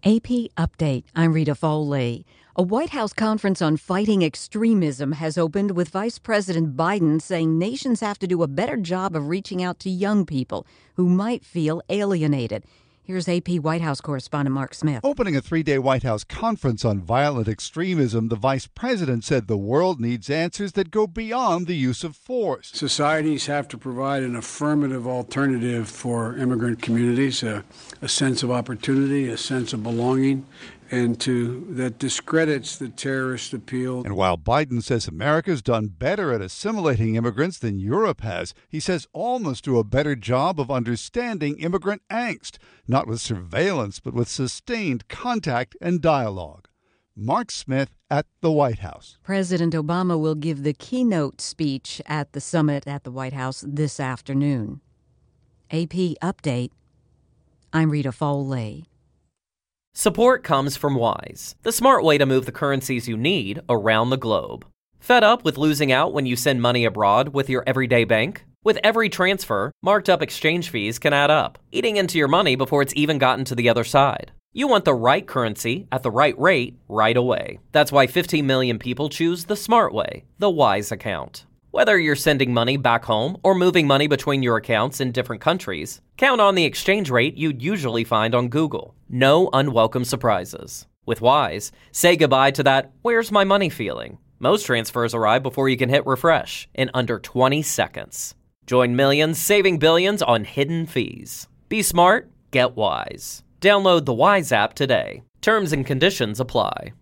AP Update. I'm Rita Foley. A White House conference on fighting extremism has opened with Vice President Biden saying nations have to do a better job of reaching out to young people who might feel alienated. Here's AP White House correspondent Mark Smith. Opening a three-day White House conference on violent extremism, the vice president said the world needs answers that go beyond the use of force. Societies have to provide an affirmative alternative for immigrant communities, a sense of opportunity, a sense of belonging, and that discredits the terrorist appeal. And while Biden says America's done better at assimilating immigrants than Europe has, he says all must do a better job of understanding immigrant angst, not with surveillance, but with sustained contact and dialogue. Mark Smith at the White House. President Obama will give the keynote speech at the summit at the White House this afternoon. AP Update. I'm Rita Foley. Support comes from Wise, the smart way to move the currencies you need around the globe. Fed up with losing out when you send money abroad with your everyday bank? With every transfer, marked up exchange fees can add up, eating into your money before it's even gotten to the other side. You want the right currency at the right rate right away. That's why 15 million people choose the smart way, the Wise account. Whether you're sending money back home or moving money between your accounts in different countries, count on the exchange rate you'd usually find on Google. No unwelcome surprises. With Wise, say goodbye to that "where's my money" feeling. Most transfers arrive before you can hit refresh in under 20 seconds. Join millions saving billions on hidden fees. Be smart, get Wise. Download the Wise app today. Terms and conditions apply.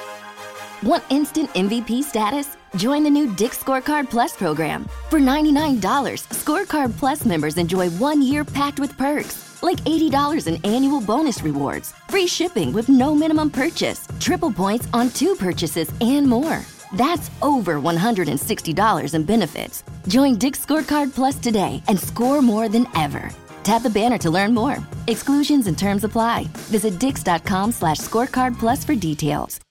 Want instant MVP status? Join the new Dick's Scorecard Plus program. For $99, Scorecard Plus members enjoy 1 year packed with perks, like $80 in annual bonus rewards, free shipping with no minimum purchase, triple points on 2 purchases, and more. That's over $160 in benefits. Join Dick's Scorecard Plus today and score more than ever. Tap the banner to learn more. Exclusions and terms apply. Visit dix.com/scorecard plus for details.